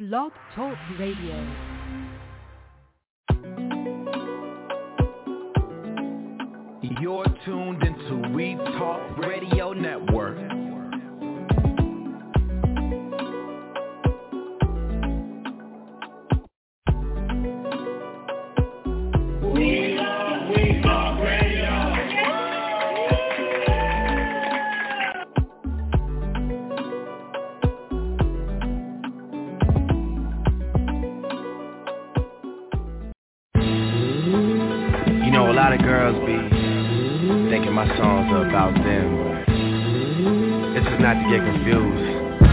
Blog Talk Radio. You're tuned into We Talk Radio Network. A lot of girls be thinking my songs are about them, but this is not to get confused.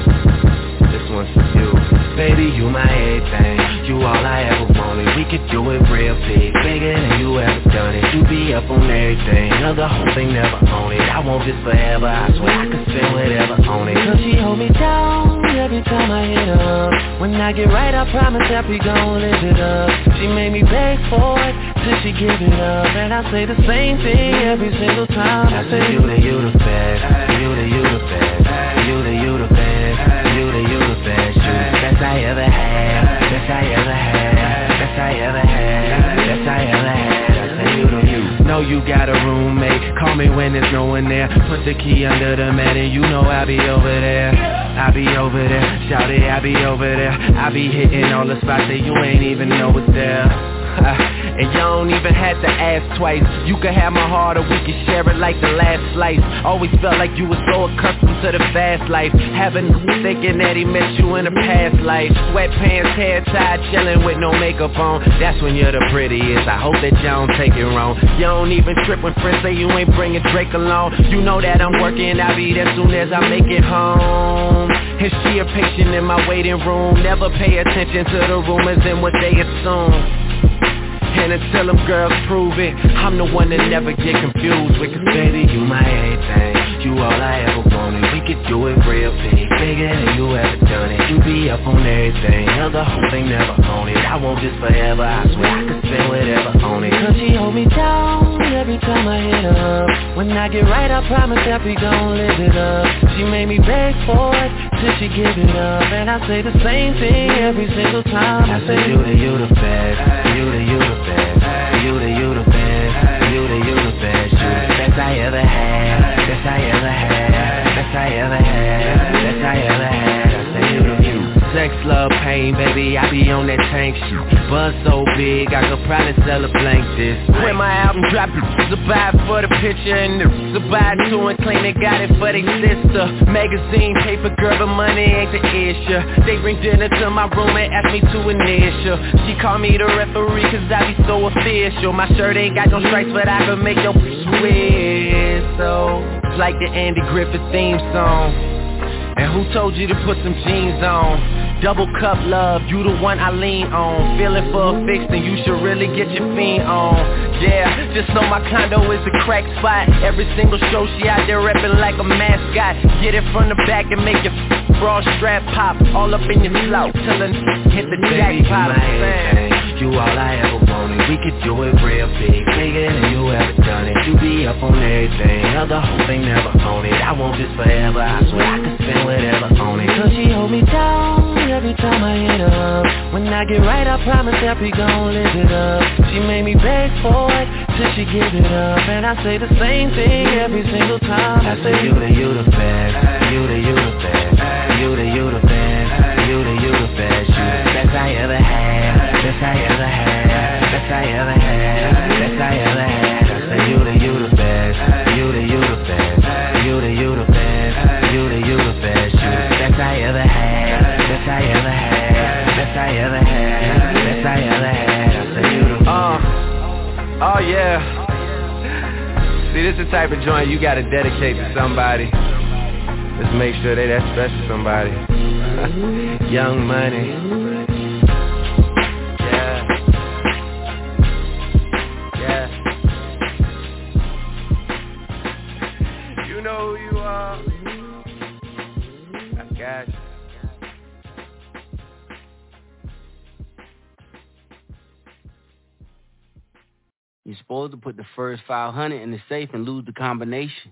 This one's for you. Baby, you my everything, you all I ever wanted. We could do it real big, bigger than you ever done it. You be up on everything, the whole thing never own it. I want this forever, I swear I could spend whatever on it. Cause she hold me down every time I hit up. When I get right, I promise that we gon' live it up. She made me beg for it till she give it up, and I say the same thing every single time. I say you the best, you the best, you the best, you the best, best I ever had, best I ever had, best I ever had, best I ever had. I say you. Know you got a roommate, call me when there's no one there. Put the key under the mat and you know I'll be over there. I be over there, shout it, I be over there. I be hitting all the spots that you ain't even know it's there. And you don't even have to ask twice. You can have my heart or we can share it like the last slice. Always felt like you were so accustomed to the fast life. Having thinking that he met you in a past life. Sweatpants, hair tied, chilling with no makeup on. That's when you're the prettiest. I hope that you don't take it wrong. You don't even trip when friends say you ain't bringing Drake along. You know that I'm working, I'll be there soon as I make it home. And she a patient in my waiting room. Never pay attention to the rumors and what they assume. And until them girls prove it, I'm the one that never get confused with. Cause baby, you my everything, you all I ever wanted. We could do it real big, bigger than you ever done it. You be up on everything, the whole thing never own it. I want this forever, I swear I could spend whatever on it. Cause she hold me down every time I hit up. When I get right, I promise that we gon' live it up. She made me beg for it till she give it up, and I say the same thing every single time. I say you the best, you the best, you the best, you the best, best I ever had, best I ever had, best I ever had, best I ever had. I say you. Sex, love, pain, baby, I be on that tank shit. Buzz so big, I could probably sell a blank this. When my album drop, it's a buy for the picture, and it's a buy too and claim they got it for their sister. Magazine, paper, girl, but money ain't the issue. They bring dinner to my room and ask me to initial. She call me the referee cause I be so official. My shirt ain't got no stripes, but I can make your whistle. It's like the Andy Griffith theme song. And who told you to put some jeans on? Double cup love, you the one I lean on. Feeling for a fix, then you should really get your fiend on. Yeah, just know my condo is a crack spot. Every single show she out there reppin' like a mascot. Get it from the back and make your bra strap pop. All up in your slouch till it hit the jackpot. You all I ever wanted. We could do it real big, bigger than you ever done it. You be up on everything, the whole thing never own it. I want this forever, I swear I could spend whatever on it. Cause she hold me down every time I hit up. When I get right, I promise that we gon' live it up. She made me beg for it till she give it up, and I say the same thing every single time. I say you the best, you the best, you the best, you the best, you the best, best I ever had, best I ever had, best I ever had, best I ever had. I say you the best, you the best, you the best, you the best, best I ever had, best I ever had, best I ever had, best I ever had. I say you the oh yeah. See, this is the type of joint you gotta dedicate to somebody. Let's make sure they that special somebody. Young Money. You're supposed to put the first 500 in the safe and lose the combination.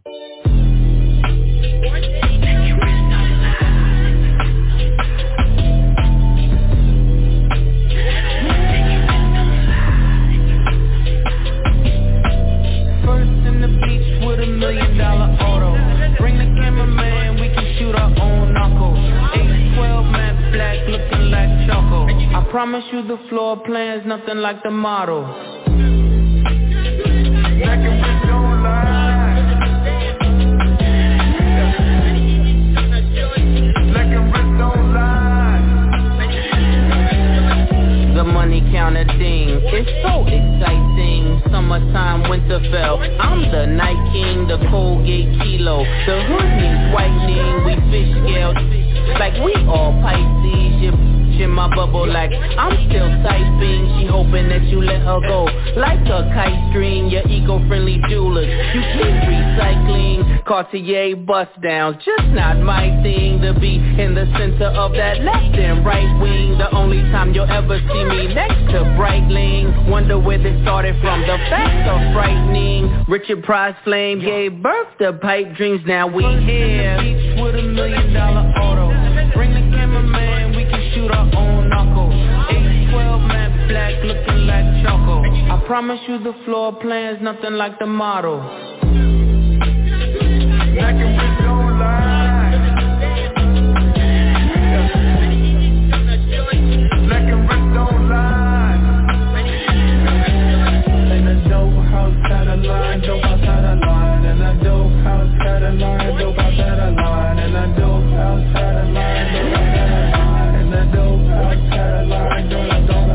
promise you the floor plan's nothing like the model. Black and white don't lie. Black and white don't lie. The money counter ding, it's so exciting. Summertime, Winterfell, I'm the night king, the Colgate kilo. The hood needs whitening, we fish scaled like we all Pisces. You in my bubble like I'm still typing. She hoping that you let her go like a kite string. Your eco-friendly jewelers, you keep recycling. Cartier bust down, just not my thing. To be in the center of that left and right wing. The only time you'll ever see me next to Breitling. Wonder where this started from, the facts are frightening. Richard Price Flame gave birth to pipe dreams, now we here. Beach with $1 million auto. Bring the cameraman, we can shoot our own knuckle. 812 matte black looking like choco. I promise you the floor plan's nothing like the model. Black and white don't lie. Black and white don't lie. And a dope house had a line, dope house had a line. And a dope house had a line, dope house had a line. And a dope house had a line, dope house had a line. And a dope house had a line, dope house had a line.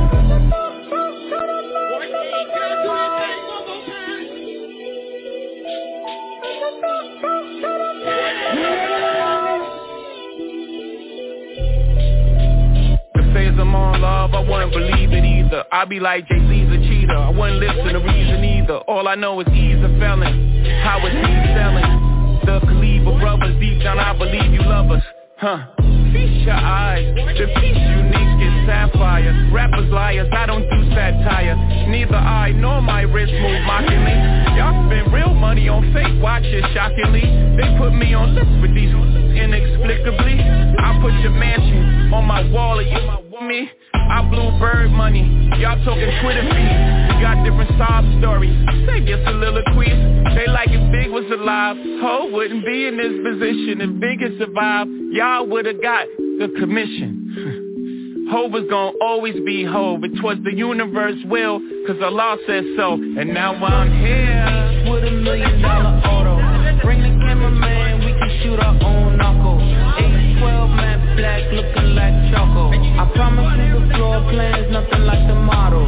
I'm on love, I wouldn't believe it either. I be like Jay-Z's a cheater, I wouldn't listen to reason either. All I know is he's a felon, how is he selling? The Khalifa brothers, deep down I believe you love us. Feast your eyes, the piece unique is sapphire. Rappers liars, I don't do satire. Neither I nor my wrist move mockingly. Y'all spend real money on fake watches, shockingly. They put me on lists with these inexplicably. I put your mansion on my wall, and you me. I blew bird money, y'all talking Twitter feeds. We got different sob stories, save your soliloquies. They like if Big was alive, Ho wouldn't be in this position. If Big had survived, y'all would've got the commission. Ho was gonna always be Ho, it was the universe will, cause Allah said so. And now I'm here with $1 million auto. Bring the cameraman, we can shoot our own knuckle. 812 matte black looking like choco. I promise you the floor plan's nothing like the model.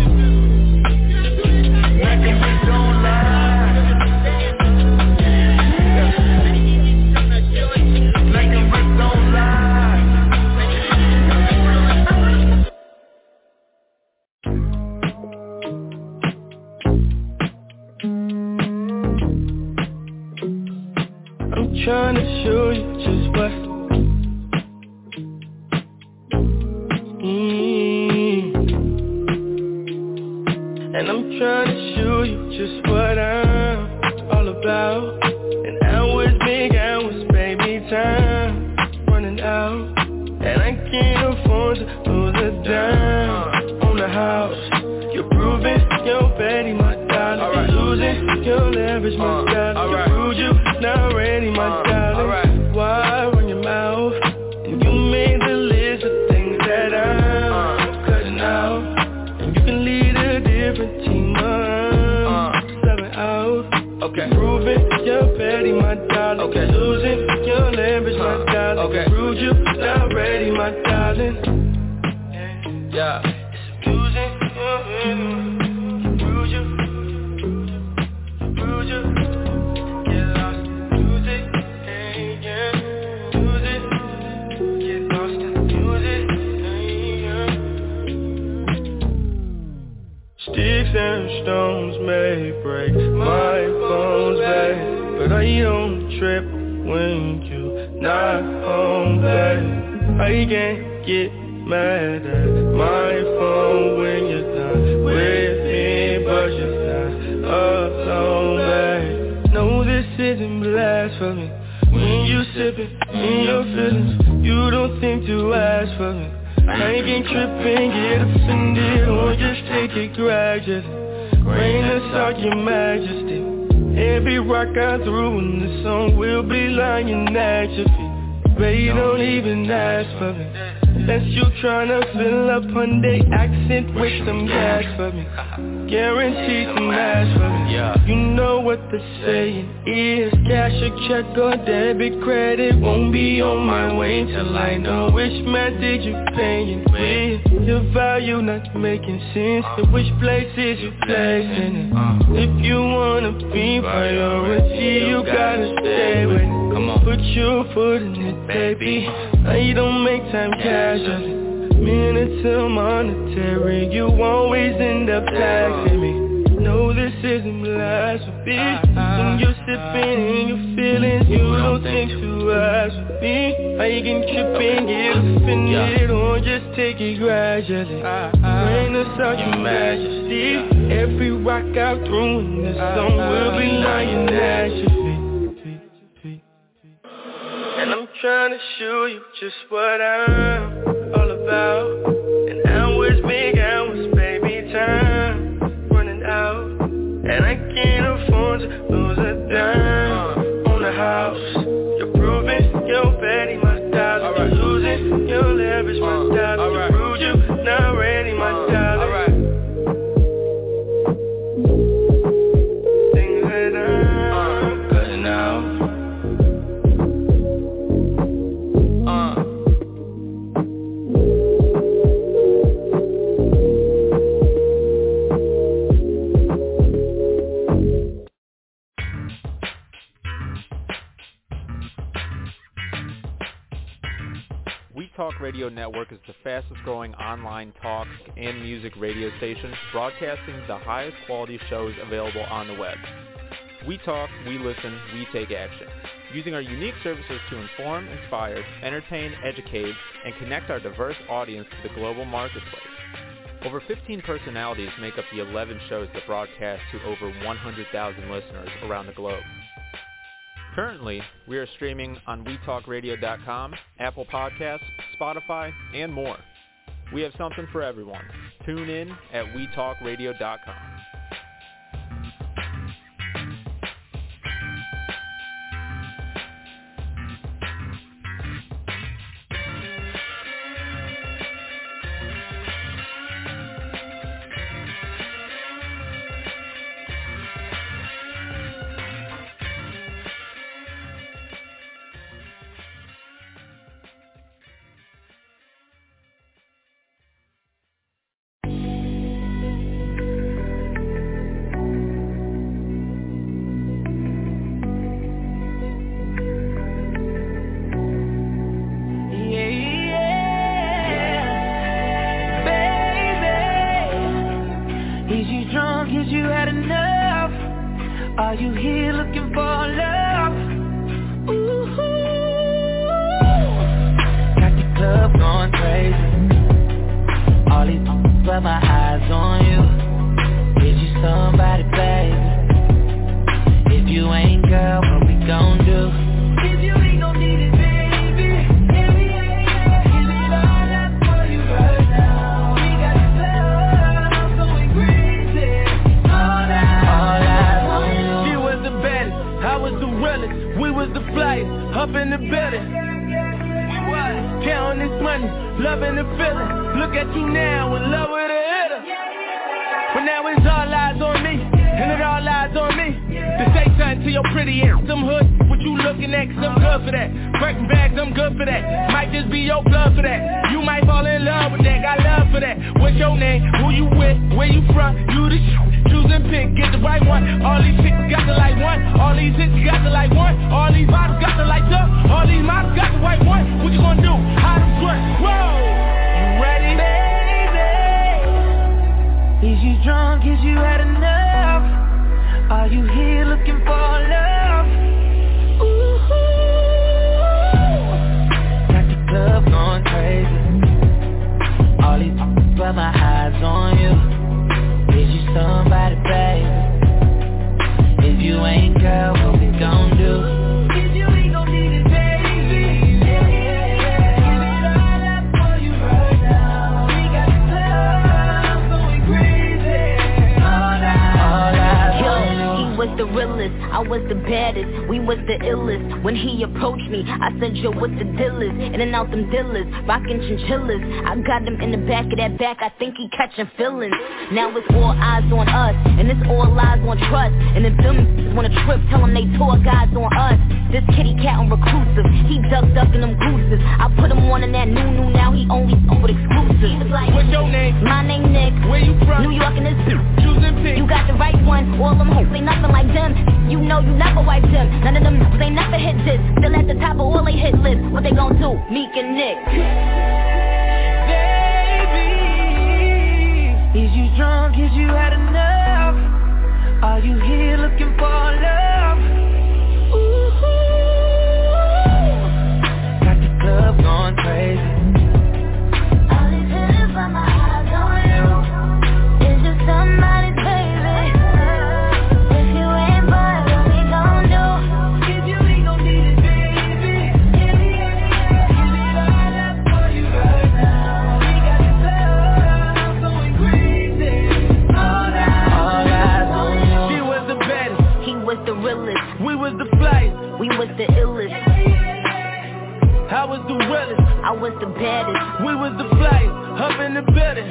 Black and white don't lie. Black and white don't lie. I'm trying to show you just what and I'm trying to show you just what I'm all about. And hours, big hours, baby, time running out. And I can't afford to lose a dime on the house. You're proving you're petty, my darling. You're losing your leverage, my darling. You proved you not ready, my darling. Why run your mouth? And you made the list of things that I'm cutting out. And you can lead a different team, stepping out. Okay. Proving you're petty, my darling. Okay. Losing your leverage, my darling. Okay. Proved you not ready, my darling. Yeah. It's losing your leverage. Proved you. Proved you. Get lost, lose it. Yeah. Lose it. Get lost and lose it. Sticks and stones may break my bones, babe, but I don't trip when you not home, babe. I can't get mad at my phone when you're not with me, but you're not alone, babe. No, this isn't blasphemy. When you sippin' in your feelings, you don't think to ask for me. I ain't tripping, get offended, or just take it gradually. Rain aside your majesty. Every rock I threw in the song will be lying at your feet. Baby, don't even ask for me. That's you tryna fill up Hyundai accent with some gas for me. Guaranteed some ass for me. You know what the saying is. Cash or check or debit credit won't be on my way till I know which method you paying with. Your value not making sense. To which places you placing it. If you wanna be priority, you gotta stay with it. Come on, put your foot in it, baby. I don't make time casually. Minutes till monetary, you always end up taxing me. No, this isn't blasphemy. When you're sipping in your feelings, you don't think to ask for me. I can trip and get offended, or just take it gradually. Rain us out your majesty. Every rock I threw in this song will be lying at your feet. And I'm trying to show you just what I'm all about. And hours, big hours, baby, time running out. And I can't afford to lose a dime on the house. You're proving you're petty, my style. You're losing your leverage, my style. You proved you not ready, my style. Things that I'm cutting out. Talk Radio Network is the fastest growing online talk and music radio station, broadcasting the highest quality shows available on the web. We talk, we listen, we take action. Using our unique services to inform, inspire, entertain, educate, and connect our diverse audience to the global marketplace. Over 15 personalities make up the 11 shows that broadcast to over 100,000 listeners around the globe. Currently, we are streaming on WeTalkRadio.com, Apple Podcasts, Spotify, and more. We have something for everyone. Tune in at WeTalkRadio.com. I was the baddest, we was the illest. When he approached me, I said, yo, what the dealers, in and out them dealers, rockin' chinchillas. I got him in the back of that back, I think he catching feelings. Now it's all eyes on us, and it's all lies on trust. And if them wanna trip, tell them they tour guys on us. This kitty cat on reclusive, he ducking them gooses. I put him on in that new, now he only with exclusives. Like, what's your name? My name Nick. Where you from? New York and it's choosing pink. You got the right one, all them hoes ain't nothing like them. You know you never wipe them, none of them they never hit this. Still at the top of all they hit lists. What they gon' do? Meek and Nick. Baby, is you drunk? Is you had enough? Are you here looking for love? Ooh, got the club going crazy. All these hitters by my eyes on you. Is you somebody's baby? If you ain't boy, what we gon' do? If you ain't gon' need it, baby. Give it all up for you right now. We got the club going crazy. All eyes on you. She was the baddest. He was the realest. We was the flyest. We was the illest. I was the realest. I was the baddest. We was the flyest. Up in the building.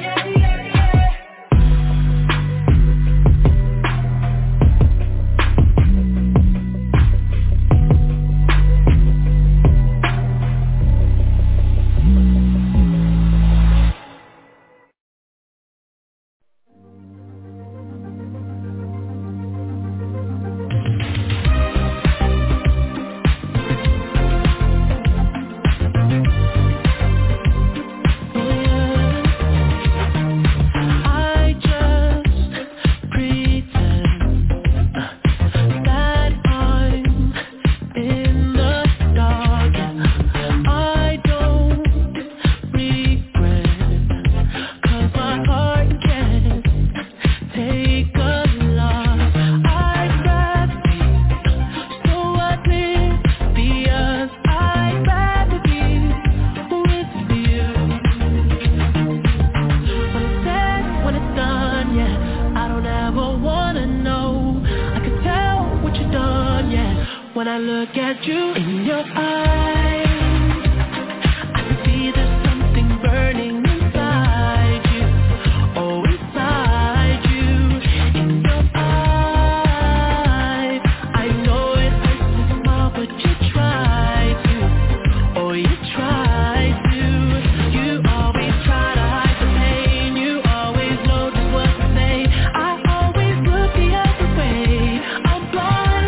When I look at you in your eyes, I can see there's something burning inside you. Oh, inside you, in your eyes. I know it hurts to smile, but you try to. Oh, you try to. You always try to hide the pain. You always know just what to say. I always look the other way. I'm blind.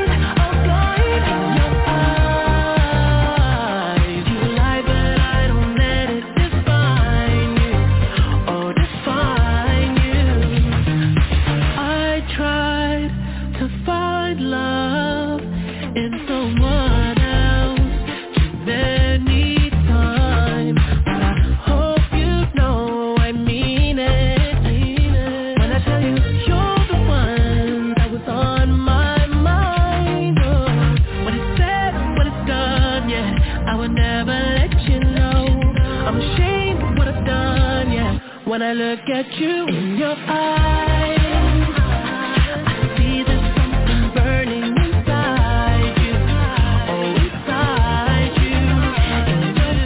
When I look at you in your eyes, I see there's something burning inside you. Oh, inside you, in your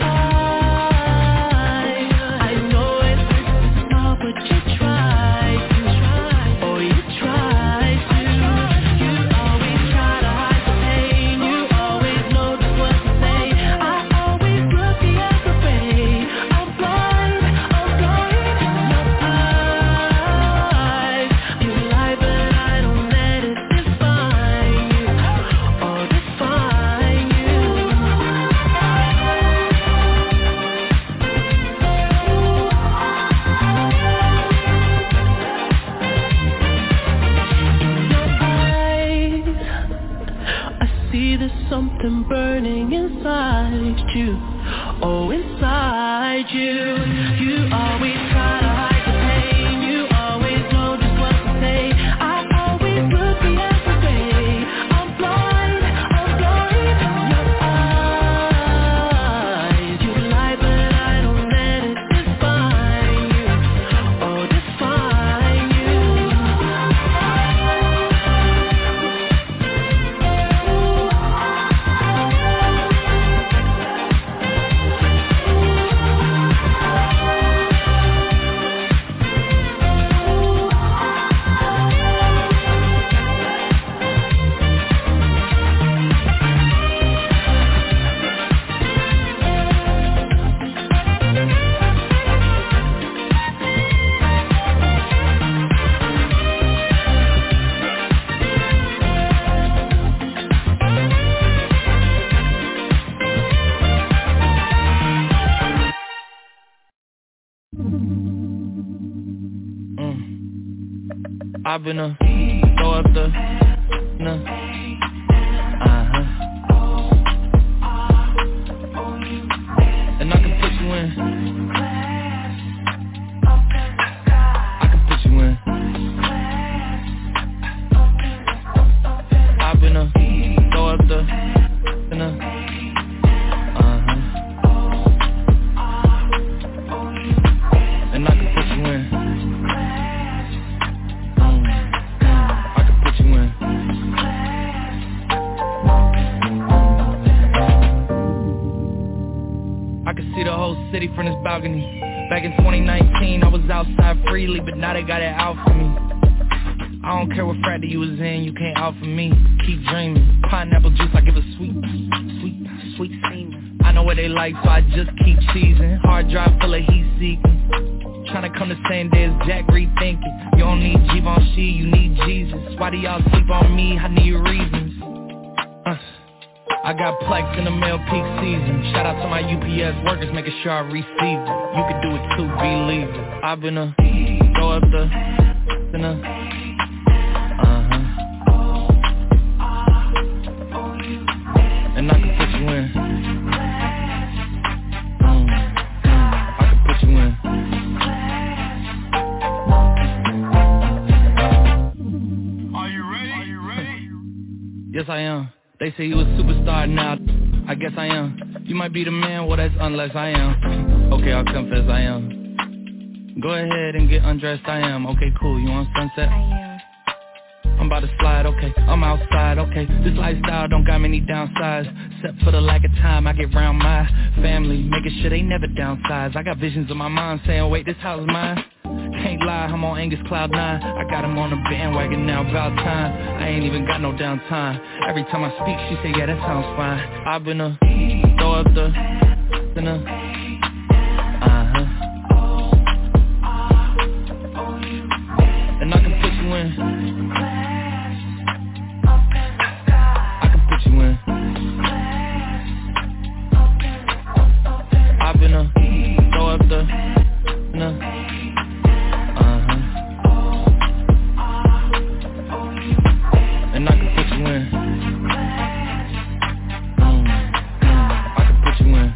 eyes. I know it hurts to smile, but you try to. Oh, you try to. You always try to hide the pain. You always know just what to say. I always look the other way. I'm blind. I've been throw up the and I can put you in. I can put you in. I've been throw up the and I can put you in. I can put you in. I can see the whole city from this balcony. Back in 2019, I was outside freely, but now they got it out for me. I don't care what frat you was in, you can't out for me. Keep dreaming. Pineapple juice, I give a sweet semen. I know what they like, so I just keep cheesing. Hard drive full of heat seeking. Tryna come the same day as Jack rethinking. You don't need Givenchy, you need Jesus. Why do y'all sleep on me? I need reasons. I got plex in the mail peak season. Shout out to my UPS workers, making sure I receive it. You can do it too, believe it. I've been throw up the and I can put you in. I can put you in. Are you ready? Yes, I am. They say you a superstar now. I guess I am. You might be the man, well that's unless I am. Okay, I'll confess I am. Go ahead and get undressed, I am. Okay, cool, you on Sunset? I am. I'm about to slide, okay, I'm outside, okay. This lifestyle don't got many downsides, except for the lack of time I get around my family, making sure they never downsize. I got visions in my mind saying, wait, this house is mine. Can't lie, I'm on Angus Cloud 9. I got him on the bandwagon now, about time. I ain't even got no downtime. Every time I speak, she say, yeah, that sounds fine. I've been throw up the and I can put you in. I can put you in. I've been throw up the and I can put you in. I can put you in.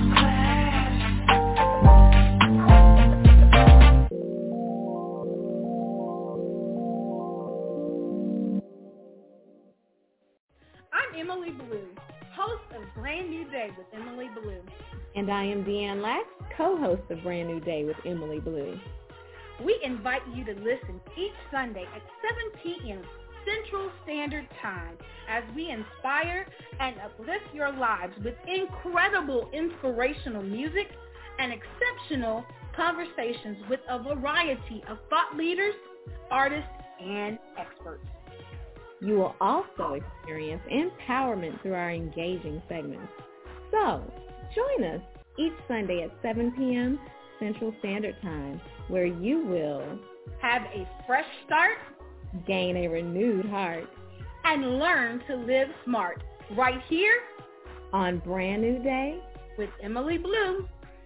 I'm Emily Blue, host of Brand New Day with Emily Blue. And I am Deanne Lax, co-host of Brand New Day with Emily Blue. We invite you to listen each Sunday at 7 p.m. Central Standard Time as we inspire and uplift your lives with incredible inspirational music and exceptional conversations with a variety of thought leaders, artists, and experts. You will also experience empowerment through our engaging segments. So, join us each Sunday at 7 p.m. Central Standard Time, where you will have a fresh start, gain a renewed heart, and learn to live smart right here on Brand New Day with Emily Blue.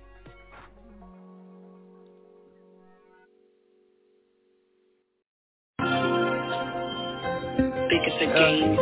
Think it's a game.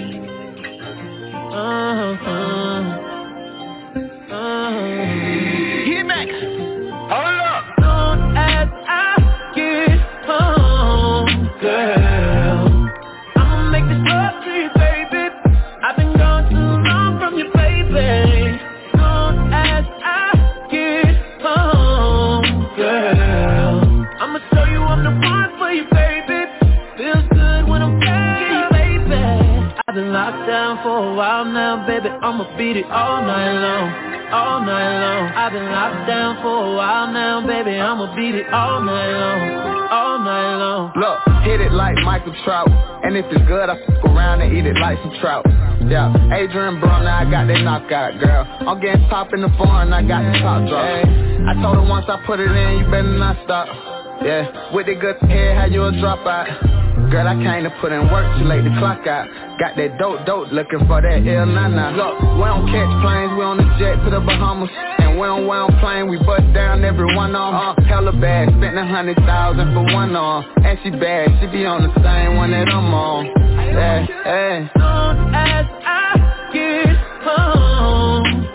Get back. Hold up. Soon as I get home, girl, I'ma make this love to you, baby. I've been gone too long from you, baby. Soon as I get home, girl, I'ma show you I'm the one for you, baby. Feels good when I'm back, baby. I've been locked down for a while now, baby. I'ma beat it all night long. All night long, I've been locked down for a while now, baby. I'ma beat it all night long, all night long. Look, hit it like Michael Trout, and if it's good, I fuck around and eat it like some trout. Yeah, Adrian Brown, now I got that knockout, girl. I'm getting top in the foreign, I got the top drop. Hey, I told her once I put it in, you better not stop. Yeah, with the good head, how you a dropout? Girl, I came to put in work, too late to clock out. Got that dope, looking for that ill nana. Look, we don't catch planes, we on the jet to the Bahamas. And we don't plane, we bust down every one on. Hella bad, spent 100,000 for one on. And she bad, she be on the same one that I'm on. Yeah, yeah. Soon as I get home,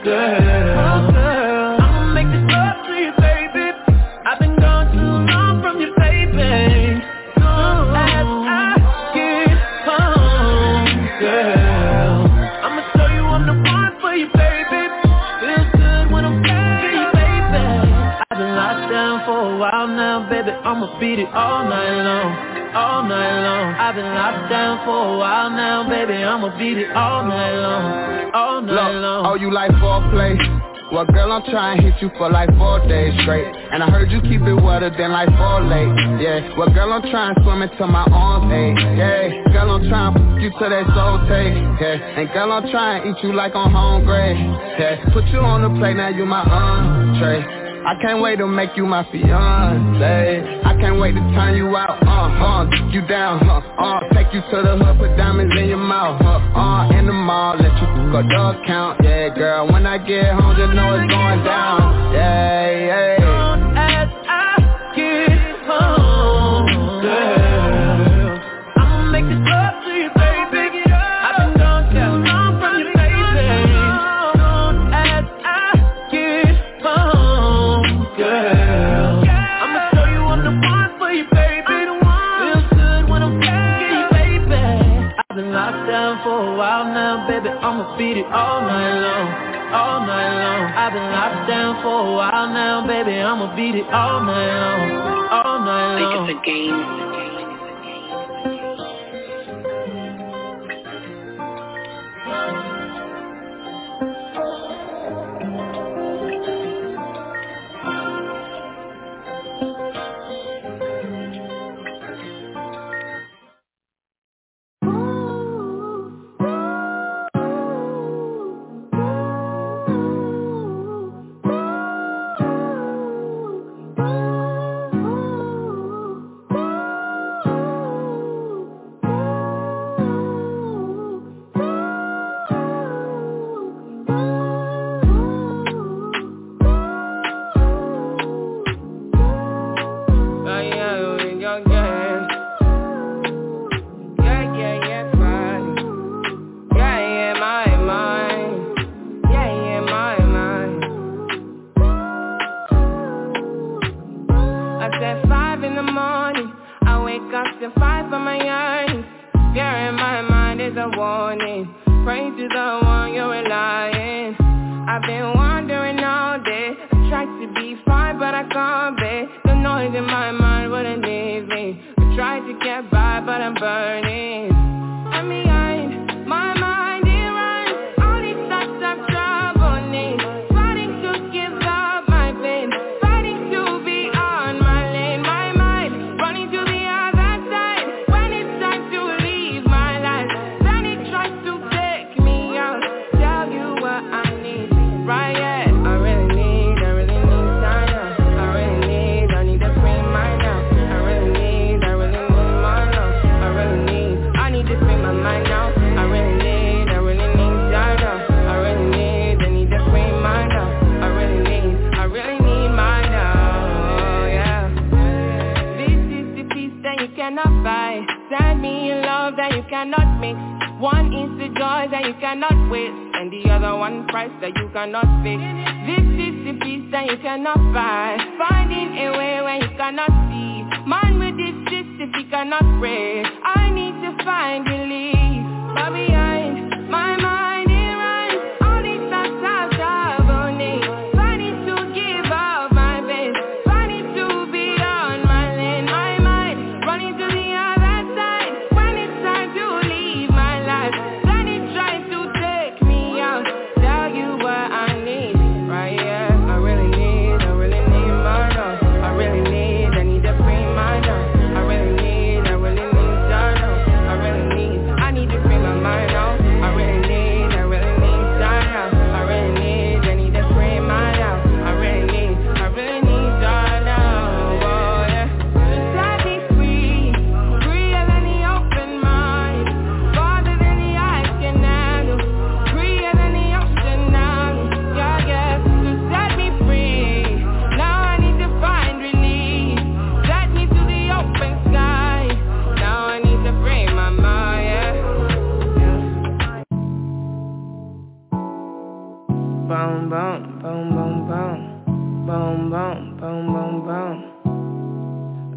girl, I'ma make this love to you, baby. I've been gone too long from you, baby. Soon as I get home, girl, I'ma show you I'm the one for you, baby. Feels good when I'm with you, baby. I've been locked down for a while now, baby. I'ma beat it all night long. All night long, I've been locked down for a while now, baby. I'ma beat it all night long, all night long. Oh, you like foreplay? Well, girl, I'm trying to hit you for like 4 days straight. And I heard you keep it wetter than like 4 late. Yeah, well, girl, I'm trying to swim into my arms, hey. Yeah, girl, I'm trying to put you to that soul taste. Yeah, and girl, I'm trying to eat you like on home grade. Yeah, put you on the plate, now you my entree. I can't wait to make you my fiancé. I can't wait to turn you out, you down, take you to the hood, put diamonds in your mouth, in the mall, let you go dog count, yeah, girl, when I get home, just know it's going down, yeah, yeah. Soon as I get home, girl, I'ma make this love to you, baby. I've been gone too long from you, baby. Soon as I get home, girl, I'ma show you I'm the one for you, baby. Feels good when I'm with you, baby. I've been locked down for a while now, baby. I'ma beat it all night long. All night long, I've been locked down for a while now, baby. I'ma beat it all night long, all night long. Think it's a game.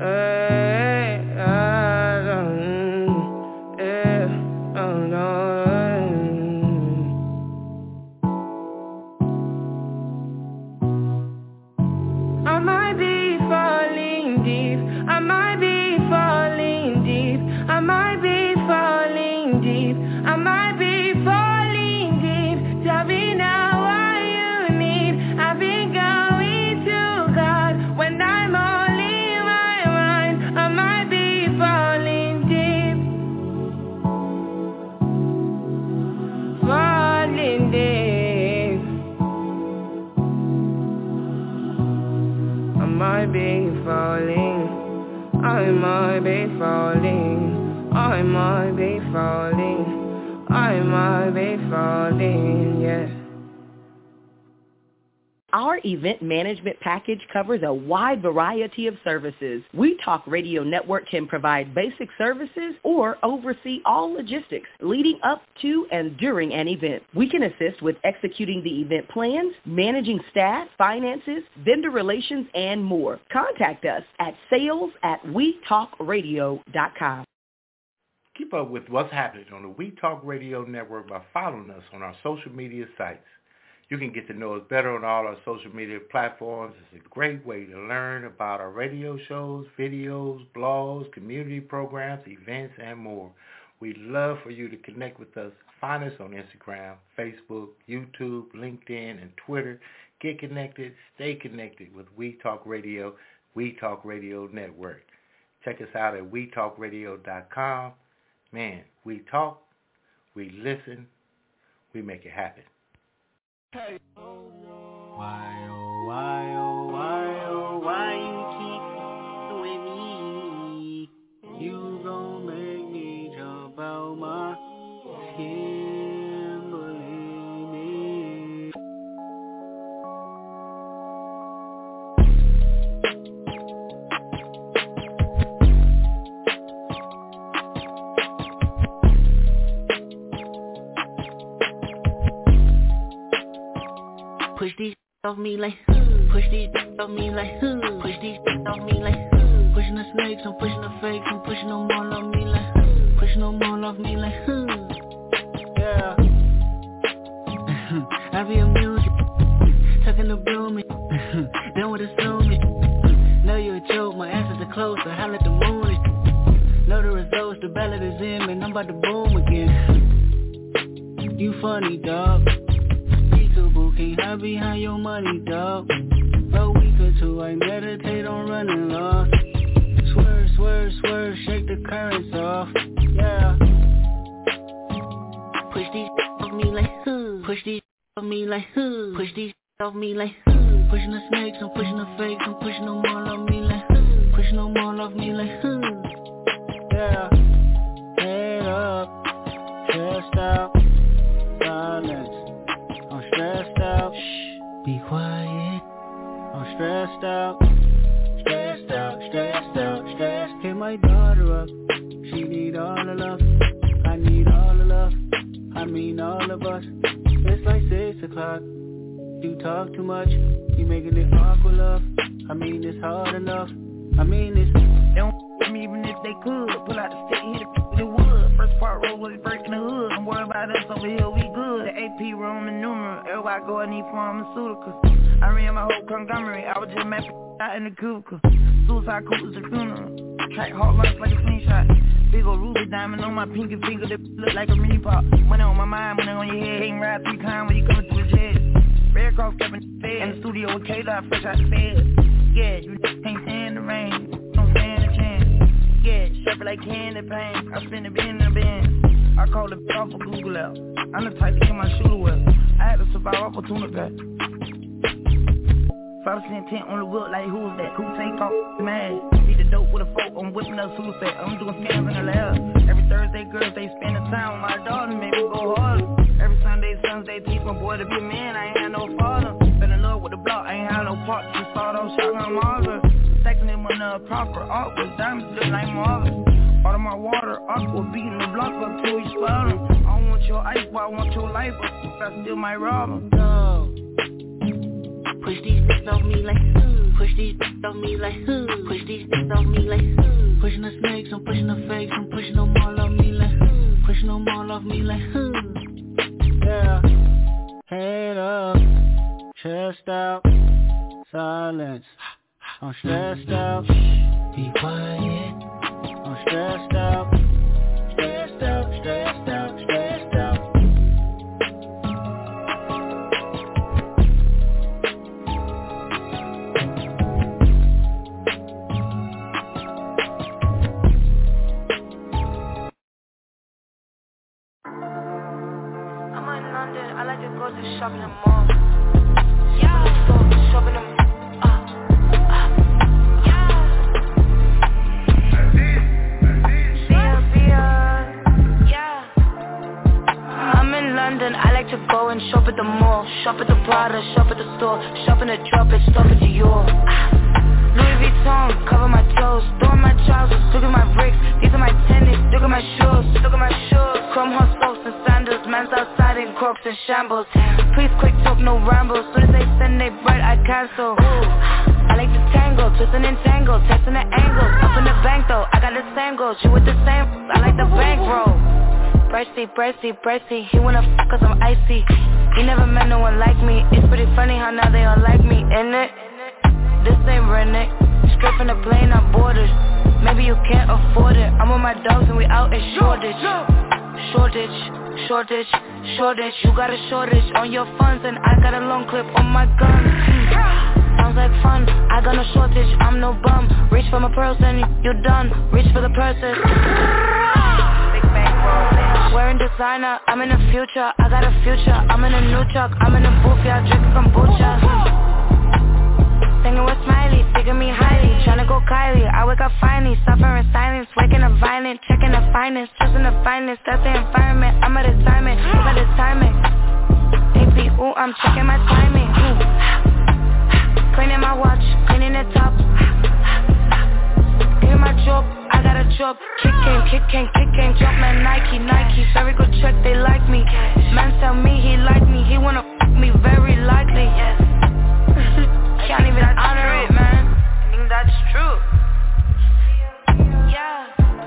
Our event management package covers a wide variety of services. We Talk Radio Network can provide basic services or oversee all logistics leading up to and during an event. We can assist with executing the event plans, managing staff, finances, vendor relations, and more. Contact us at sales@wetalkradio.com. Keep up with what's happening on the We Talk Radio Network by following us on our social media sites. You can get to know us better on all our social media platforms. It's a great way to learn about our radio shows, videos, blogs, community programs, events, and more. We'd love for you to connect with us. Find us on Instagram, Facebook, YouTube, LinkedIn, and Twitter. Get connected, stay connected with We Talk Radio, We Talk Radio Network. Check us out at wetalkradio.com. Man, we talk, we listen, we make it happen. Hey. Why, oh, why, oh, why, oh, why you keep with me? You gon' make me jump out my skin, believe me. Push these off me like, push these off me like, push these off me like, pushing the snakes, I'm pushing the fakes, I'm pushing them all off me like, pushing them all off me like, yeah. I be a music, tucking the blooming, then with the assuming. Know you a joke, my answers are close, so holla at the moon is. Know the results, the ballot is in, man, I'm about to boom again. You funny, dog. Can't hide behind your money, dog. A week or two, I meditate on running lost. Swerve, swerve, swerve, shake the currents off. Yeah. Push these off me like, push these off me like, push these off me like, pushing the snakes, I'm pushing the fakes, I'm pushing them all off me like, pushing them all off me like, yeah. Head up, chest out, silence. Stressed out, shh, be quiet. I'm stressed out, stressed out, stressed out, stressed. Hit my daughter up, she need all the love. I need all the love, I mean all of us. It's like 6 o'clock, you talk too much. You making it awkward, love. I mean it's hard enough. I mean it's, they don't with me even if they could. Pull out the stick, hit the wood. First part roll was breaking the hood. Don't worry about us over here, we good. The AP Roman numeral, everywhere I go I need pharmaceuticals. I ran my whole conglomerate, I was just mapping out in the cubicle. Suicide cool was the funeral. Track hard life like a slingshot. Big ol' ruby diamond on my pinky finger that look like a mini pop. Money on my mind, money on your head. Hating ride 3 times when you coming through his head. Red Cross kept in the bed. In the studio with K-Dot fresh out the bed. Yeah, you can't stand the rain. Don't stand a chance. Yeah, sharp like candy paint. I spin the bin in the bin. I call the off of Google out. I'm the type to get my shooter well. I had to survive off a tuna pack. 5% tent on the wheel like who's that? Who take off mad? Need the dope with a fork, I'm whipping up suicide. I'm doing scams in the lab. Every Thursday girls they spend the time with my daughter, make me go harder. Every Sunday sons they teach my boy to be a man, I ain't had no father. Fell in love with the block, I ain't had no part. Just start on shotgun Marvin. Stacking them on the proper art with diamonds just like Marvin. Out of my water, aqua beating the block up till we splutter. I don't want your ice, but I want your life, but I still might rob him. No. Push these dicks off me like, push these dicks off me like, push these dicks off me like, pushing the fakes, I'm pushing them all off me like, pushing them all off me like, yeah. Head up, chest out, silence. I'm stressed out, be quiet. I'm stressed out, stressed out, stressed out, stressed out. I'm in London, I like to go to shopping in the mall. Yeah, shopping in the London, I like to go and shop at the mall. Shop at the Prada, shop at the store. Shop in the drop it, stop at Dior. Louis Vuitton, cover my toes. Throwing my trousers, look at my bricks. These are my tennis, look at my shoes. Look at my shoes. Chrome hot socks and sandals. Man's outside in Crocs and shambles. Please quick talk, no rambles. Soon as they send they bread, I cancel. I like to tangle, twisting and tangle. Testing the angles, up in the bank though. I got the same goals, you with the same. I like the bankroll. Breasty, breasty, breasty. He wanna f*** cause I'm icy. He never met no one like me. It's pretty funny how now they all like me, innit? This ain't redneck. Straight from the plane, not borders. Maybe you can't afford it. I'm with my dogs and we out in Shoreditch. Shoreditch, Shoreditch, Shoreditch. You got a shortage on your funds and I got a long clip on my gun. Sounds like fun, I got no shortage, I'm no bum. Reach for my purse and you done. Reach for the purses. Wearing designer, I'm in the future. I got a future, I'm in a new truck. I'm in a booth, y'all drinking kombucha. Singing with Smiley, figure me highly. Tryna go Kylie, I wake up finally. Suffering silence, waking up violent. Checking the finest, choosing the finest. That's the environment, I'm at a timing. Look at the timing. AP, ooh, I'm checking my timing. Cleaning my watch, cleaning the top. Give my job, I got a job. Kick game, drop man Nike. Very good check, they like me. Man tell me he like me, he wanna f*** me very likely. Can't even honor it, man. I think that's true. Yeah.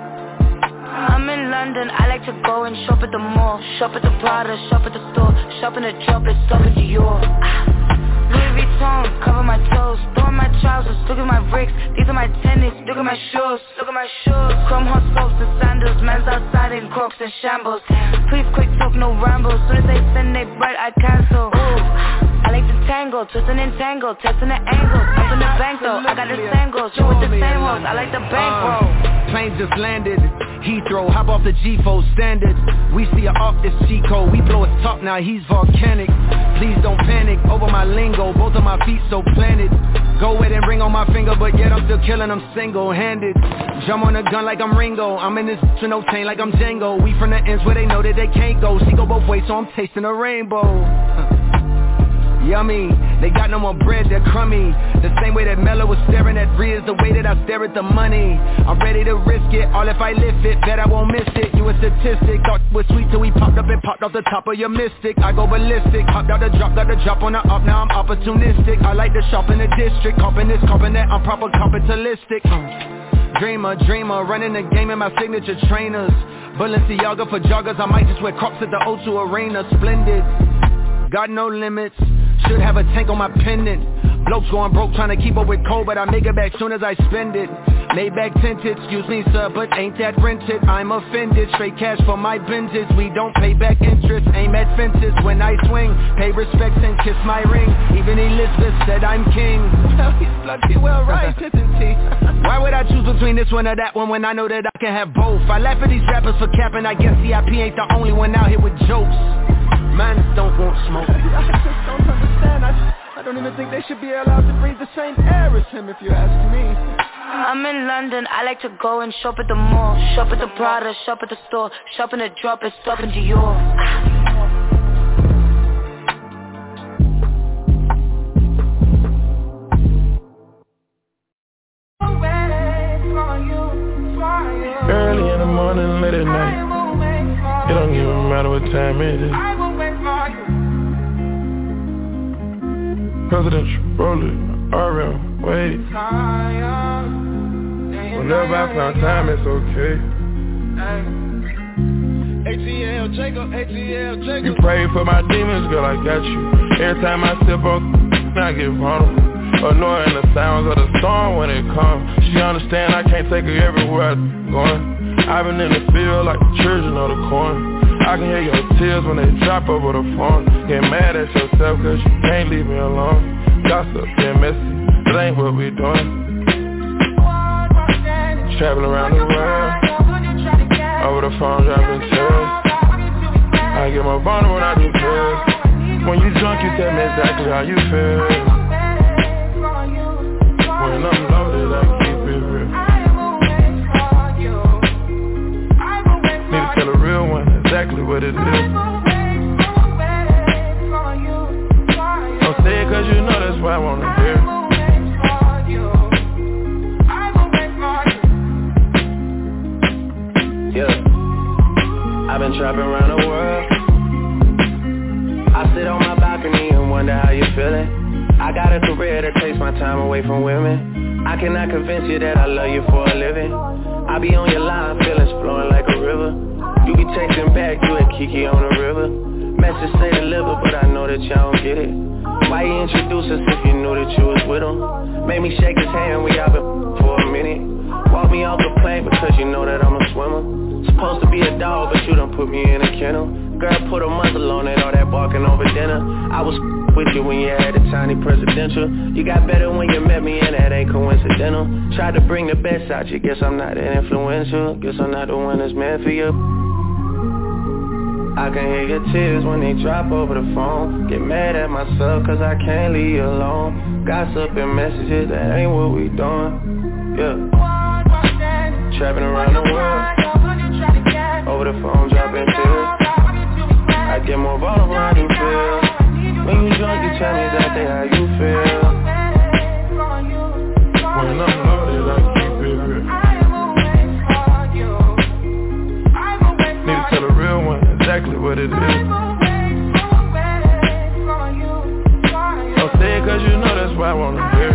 I'm in London, I like to go and shop at the mall. Shop at the Prada, shop at the store. Shop in the drop it, stop at Dior. Louis Vuitton, cover my toes. Throwing my trousers, look at my bricks. These are my tennis, look at my shoes. Look at my shoes. Chrome hot socks and sandals. Man's outside in Crocs and shambles. Please quick talk, no rambles. Soon as they send they bread, I cancel. I like to tangle, twisting and tangle. Testing the angles, up in the bank though. I got the same goals, you with the same hoes. I like the bankroll. Plane just landed, Heathrow, hop off the G4 standard. We see her off this Chico, we blow his top now, he's volcanic. Please don't panic, over my lingo, both of my feet so planted. Go ahead and ring on my finger, but yet I'm still killing them single-handed. Jump on a gun like I'm Ringo, I'm in this to no chain like I'm Django. We from the ends where they know that they can't go. She go both ways, so I'm tasting a rainbow. Yummy, they got no more bread, they're crummy. The same way that Mello was staring at Rhea is the way that I stare at the money. I'm ready to risk it, all if I lift it, bet I won't miss it. You a statistic, thought was sweet till we popped up and popped off the top of your mystic. I go ballistic, hopped out the drop, got the drop on the up, now I'm opportunistic. I like to shop in the district, copping this, copping that, I'm proper capitalistic. Dreamer, running the game in my signature trainers. Balenciaga for joggers, I might just wear Crocs at the O2 Arena. Splendid, got no limits. Should have a tank on my pendant. Blokes going broke trying to keep up with cold, but I make it back soon as I spend it. Maybach tinted, excuse me sir, but ain't that rented? I'm offended, straight cash for my Benzes. We don't pay back interest, aim at fences when I swing. Pay respects and kiss my ring. Even Elizabeth said I'm king. Well, he's bloody well right, isn't he? Why would I choose between this one or that one when I know that I can have both? I laugh at these rappers for capping, I guess CIP ain't the only one out here with jokes. Man don't want smoke. I just don't understand. I don't even think they should be allowed to breathe the same air as him, if you ask me. I'm in London, I like to go and shop at the mall. Shop at the Prada, shop at the store. Shop in the drop it, stop in Dior. Early in the morning, late at night. It don't even matter what time it is. Presidential roller, RM, wait. Whenever I find time, it's okay. ATL Jacob, ATL Jacob. You pray for my demons, girl, I got you. Every time I sip on, I get vulnerable. Annoying the sounds of the storm when it comes. She understand I can't take her everywhere I'm going. I've been in the field like the children of the corn. I can hear your tears when they drop over the phone. Get mad at yourself cause you can't leave me alone. Gossip and messy, that ain't what we doing. Traveling around the world, over the phone dropping tears. I get more vulnerable when I do pills. When you drunk you tell me exactly how you feel. When I'm loaded I keep it real. Need to tell a real one exactly what it is. Don't say it cause you know that's why I wanna hear. Yeah, I've been trapping around the world. I sit on my balcony and wonder how you feeling. I got a career that takes my time away from women. I cannot convince you that I love you for a living. I be on your line, feelings flowing like a river. You be texting back, you and Kiki on the river. Message say deliver, but I know that y'all don't get it. Why you introduce us if you knew that you was with him? Made me shake his hand, we out been for a minute. Walk me off the plane because you know that I'm a swimmer. Supposed to be a dog, but you done put me in a kennel. Girl, put a muzzle on it, all that barking over dinner. I was with you when you had a tiny presidential. You got better when you met me and that ain't coincidental. Tried to bring the best out you, guess I'm not that influential. Guess I'm not the one that's meant for you. I can hear your tears when they drop over the phone. Get mad at myself cause I can't leave you alone. Gossip and messages, that ain't what we doing. Yeah. Trapping around the world, over the phone dropping tears. I get more vulnerable how you feel. When you drunk you tell me exactly how you feel. When I'm loaded I keep it real. Need to tell a real one exactly what it is. Don't say it cause you know that's why I wanna hear.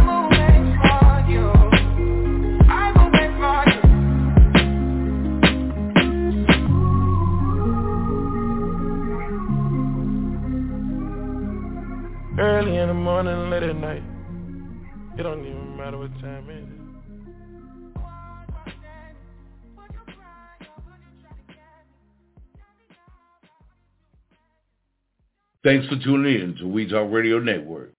Early in the morning, late at night. It don't even matter what time it is. Thanks for tuning in to We Talk Radio Network.